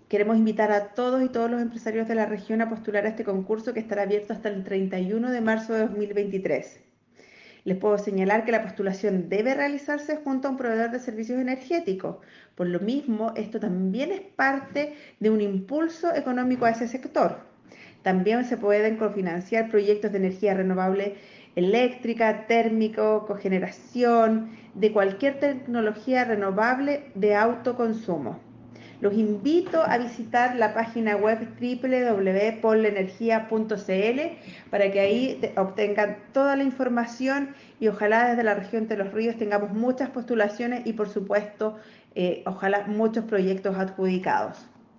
Queremos invitar a todos y todos los empresarios de la región a postular a este concurso que estará abierto hasta el 31 de marzo de 2023. Les puedo señalar que la postulación debe realizarse junto a un proveedor de servicios energéticos. Por lo mismo, esto también es parte de un impulso económico a ese sector. También se pueden cofinanciar proyectos de energía renovable eléctrica, térmico, cogeneración, de cualquier tecnología renovable de autoconsumo. Los invito a visitar la página web www.polenergia.cl para que ahí obtengan toda la información y ojalá desde la región de Los Ríos tengamos muchas postulaciones y por supuesto, ojalá muchos proyectos adjudicados.